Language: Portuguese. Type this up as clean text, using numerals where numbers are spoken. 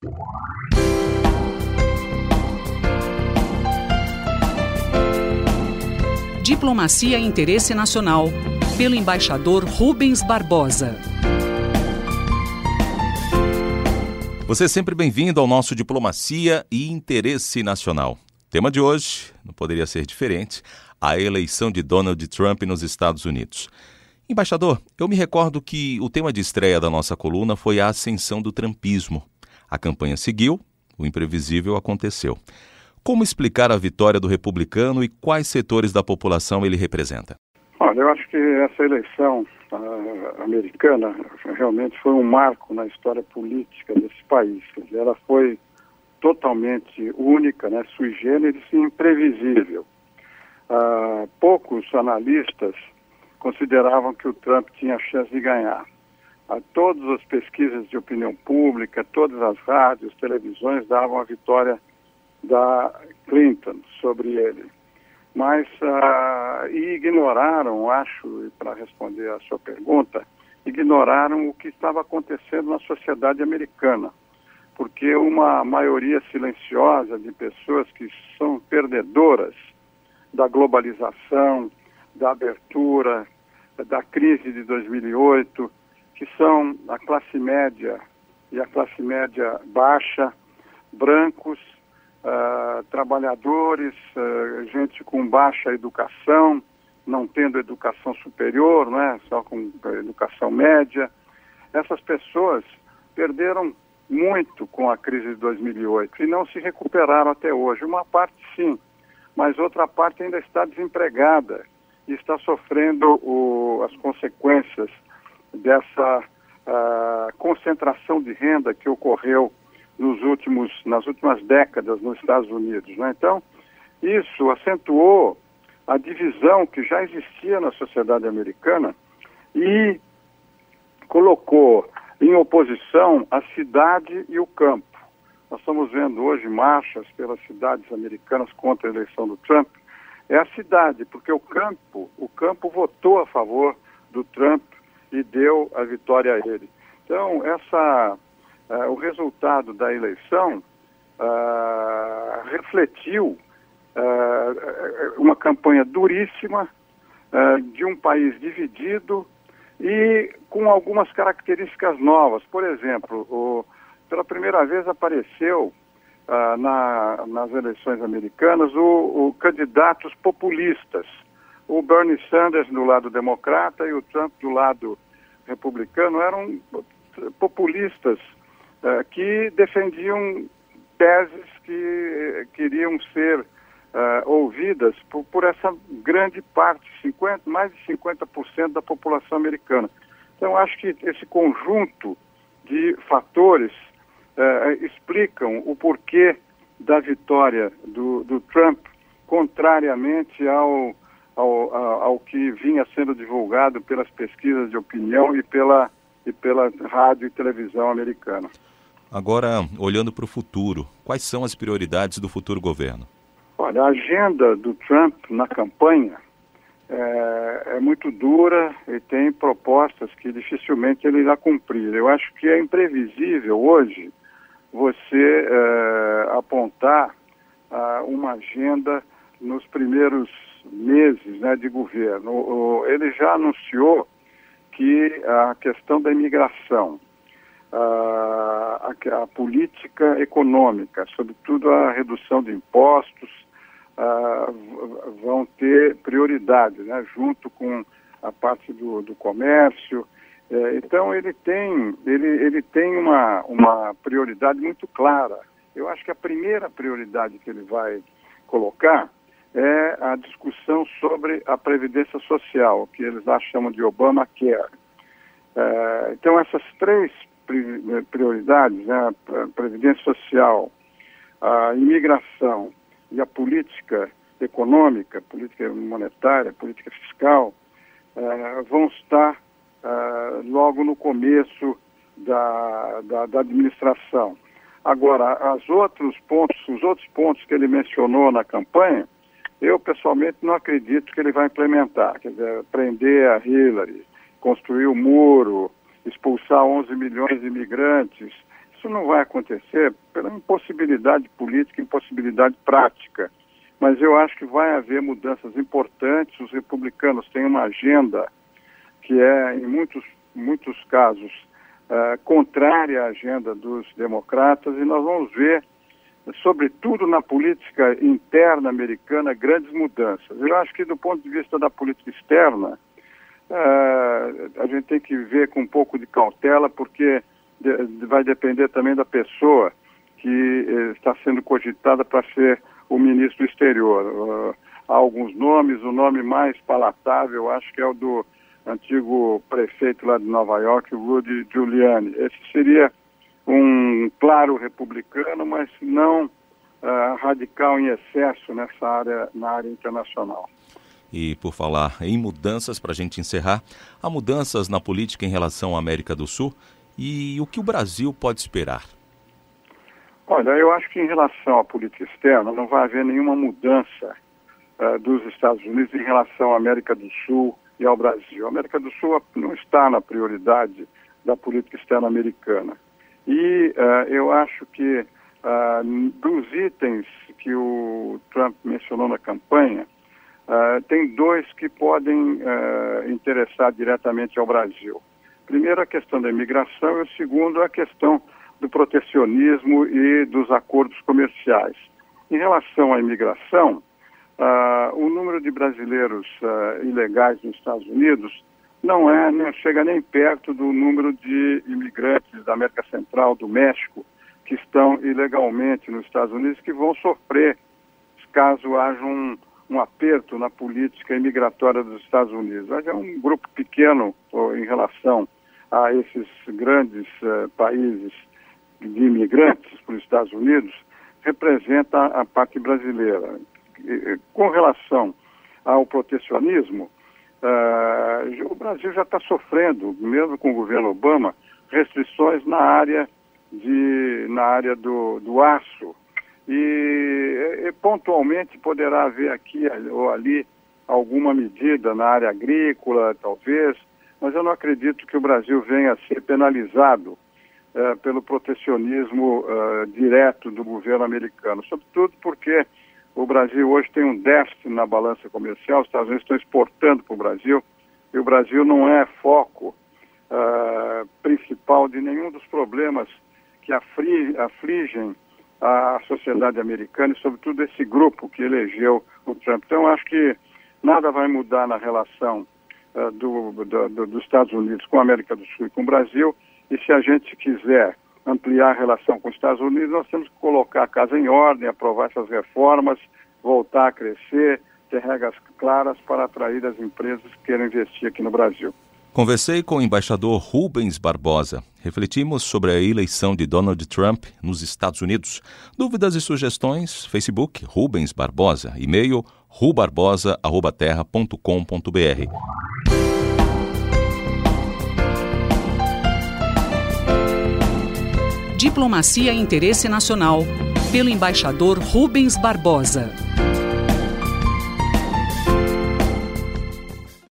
Diplomacia e Interesse Nacional, pelo embaixador Rubens Barbosa. Você é sempre bem-vindo ao nosso Diplomacia e Interesse Nacional. Tema de hoje, não poderia ser diferente, a eleição de Donald Trump nos Estados Unidos. Embaixador, eu me recordo que o tema de estreia da nossa coluna foi a ascensão do trumpismo. A campanha seguiu, o imprevisível aconteceu. Como explicar a vitória do republicano e quais setores da população ele representa? Olha, eu acho que essa eleição americana realmente foi um marco na história política desse país. Quer dizer, ela foi totalmente única, né, sui generis e imprevisível. Poucos analistas consideravam que o Trump tinha chance de ganhar. Todas as pesquisas de opinião pública, todas as rádios, televisões davam a vitória da Clinton sobre ele. Mas, e ignoraram, acho, para responder à sua pergunta, ignoraram o que estava acontecendo na sociedade americana. Porque uma maioria silenciosa de pessoas que são perdedoras da globalização, da abertura, da crise de 2008, que são a classe média e a classe média baixa, brancos, trabalhadores, gente com baixa educação, não tendo educação superior, né, só com educação média. Essas pessoas perderam muito com a crise de 2008 e não se recuperaram até hoje. Uma parte sim, mas outra parte ainda está desempregada e está sofrendo as consequências dessa concentração de renda que ocorreu nas últimas décadas nos Estados Unidos, né? Então, isso acentuou a divisão que já existia na sociedade americana e colocou em oposição a cidade e o campo. Nós estamos vendo hoje marchas pelas cidades americanas contra a eleição do Trump. É a cidade, porque o campo votou a favor do Trump e deu a vitória a ele. Então, o resultado da eleição refletiu uma campanha duríssima de um país dividido e com algumas características novas. Por exemplo, pela primeira vez apareceu nas eleições americanas o candidatos populistas. O Bernie Sanders do lado democrata e o Trump do lado republicano eram populistas que defendiam teses que queriam ser ouvidas por essa grande parte, mais de 50% da população americana. Então, acho que esse conjunto de fatores explicam o porquê da vitória do Trump, contrariamente ao que vinha sendo divulgado pelas pesquisas de opinião e pela rádio e televisão americana. Agora, olhando para o futuro, quais são as prioridades do futuro governo? Olha, a agenda do Trump na campanha é muito dura e tem propostas que dificilmente ele irá cumprir. Eu acho que é imprevisível hoje você apontar uma agenda nos primeiros meses, né, de governo. Ele já anunciou que a questão da imigração, a política econômica, sobretudo a redução de impostos, vão ter prioridade, né, junto com a parte do comércio. Então ele tem uma prioridade muito clara. Eu acho que a primeira prioridade que ele vai colocar é a discussão sobre a Previdência Social, que eles lá chamam de Obamacare. Então essas três prioridades, né, a Previdência Social, a imigração e a política econômica, política monetária, política fiscal, vão estar logo no começo da administração. Agora, os outros pontos que ele mencionou na campanha, eu pessoalmente não acredito que ele vai implementar. Quer dizer, prender a Hillary, construir o muro, expulsar 11 milhões de imigrantes, isso não vai acontecer pela impossibilidade política, impossibilidade prática. Mas eu acho que vai haver mudanças importantes. Os republicanos têm uma agenda que é, em muitos casos, contrária à agenda dos democratas, e nós vamos ver, sobretudo na política interna americana, grandes mudanças. Eu acho que, do ponto de vista da política externa, a gente tem que ver com um pouco de cautela, porque vai depender também da pessoa que está sendo cogitada para ser o ministro do exterior. Há alguns nomes, o nome mais palatável, acho que é o do antigo prefeito lá de Nova York, Rudy Giuliani. Esse seria um claro republicano, mas não radical em excesso na área internacional. E por falar em mudanças, para a gente encerrar, há mudanças na política em relação à América do Sul e o que o Brasil pode esperar? Olha, eu acho que em relação à política externa não vai haver nenhuma mudança dos Estados Unidos em relação à América do Sul e ao Brasil. A América do Sul não está na prioridade da política externa americana. E eu acho que dos itens que o Trump mencionou na campanha, tem dois que podem interessar diretamente ao Brasil. Primeiro, a questão da imigração, e o segundo, a questão do protecionismo e dos acordos comerciais. Em relação à imigração, o número de brasileiros ilegais nos Estados Unidos não chega nem perto do número de imigrantes da América Central, do México, que estão ilegalmente nos Estados Unidos, que vão sofrer caso haja um aperto na política imigratória dos Estados Unidos. Mas é um grupo pequeno em relação a esses grandes países de imigrantes para os Estados Unidos, representa a parte brasileira. Com relação ao protecionismo, o Brasil já está sofrendo, mesmo com o governo Obama, restrições na área do aço. E pontualmente poderá haver aqui ou ali alguma medida na área agrícola, talvez, mas eu não acredito que o Brasil venha a ser penalizado pelo protecionismo direto do governo americano, sobretudo porque o Brasil hoje tem um déficit na balança comercial, os Estados Unidos estão exportando para o Brasil, e o Brasil não é foco principal de nenhum dos problemas que afligem a sociedade americana e, sobretudo, esse grupo que elegeu o Trump. Então, acho que nada vai mudar na relação dos Estados Unidos com a América do Sul e com o Brasil, e se a gente quiser ampliar a relação com os Estados Unidos, nós temos que colocar a casa em ordem, aprovar essas reformas, voltar a crescer, ter regras claras para atrair as empresas que querem investir aqui no Brasil. Conversei com o embaixador Rubens Barbosa. Refletimos sobre a eleição de Donald Trump nos Estados Unidos. Dúvidas e sugestões? Facebook Rubens Barbosa. E-mail rubarbosa@terra.com.br. Diplomacia e Interesse Nacional, pelo embaixador Rubens Barbosa.